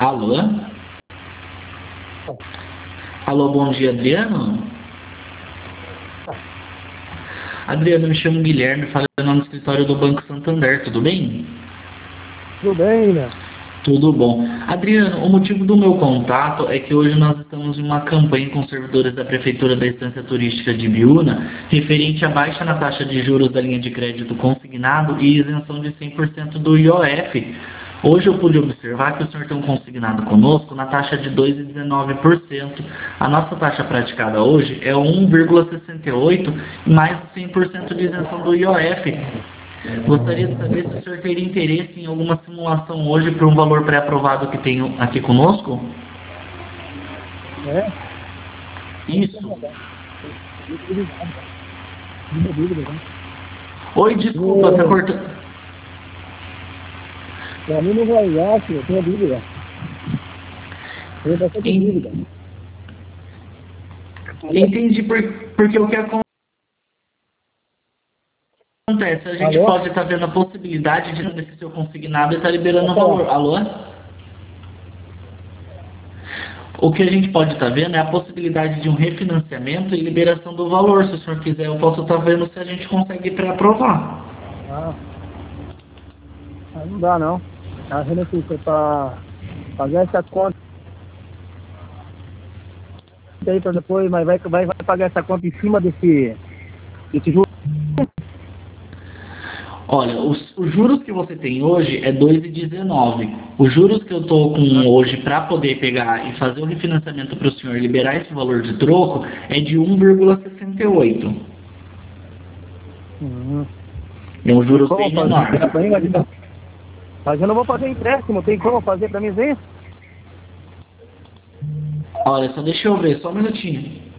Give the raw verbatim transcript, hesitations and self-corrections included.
Alô? Alô, bom dia, Adriano? Adriano, me chamo Guilherme, falando no escritório do Banco Santander, tudo bem? Tudo bem, né? Tudo bom. Adriano, o motivo do meu contato é que hoje nós estamos em uma campanha com servidores da Prefeitura da Estância Turística de Biúna, referente à baixa na taxa de juros da linha de crédito consignado e isenção de cem por cento do I O F. Hoje eu pude observar que o senhor tem um consignado conosco na taxa de dois vírgula dezenove por cento. A nossa taxa praticada hoje é um vírgula sessenta e oito por cento mais cem por cento de isenção do I O F. Gostaria de saber se o senhor teria interesse em alguma simulação hoje para um valor pré-aprovado que tenho aqui conosco? É? Isso. Muita dúvida, né? Oi, desculpa, tá cortando. Pra mim não vai dar, filho, eu tenho dúvida. Tenho bastante En- dúvida. Entendi por, porque o que acontece, a gente Alô? pode estar vendo a possibilidade de nesse seu consignado e estar liberando o valor. Alô? O que a gente pode estar vendo é a possibilidade de um refinanciamento e liberação do valor. Se o senhor quiser, eu posso estar vendo se a gente consegue pré-aprovar. Ah, ah, não dá não. A Renascença pra pagar essa conta aí pra depois, mas vai, vai, vai pagar essa conta em cima desse, desse juro. Olha, os, os juros que você tem hoje é dois vírgula dezenove. Os juros que eu estou com hoje para poder pegar e fazer o refinanciamento para o senhor liberar esse valor de troco é de um vírgula sessenta e oito. Uhum. É um juros Como bem fazer? menor. Mas eu não vou fazer empréstimo, tem como fazer pra mim ver? Olha, só deixa eu ver, só um minutinho.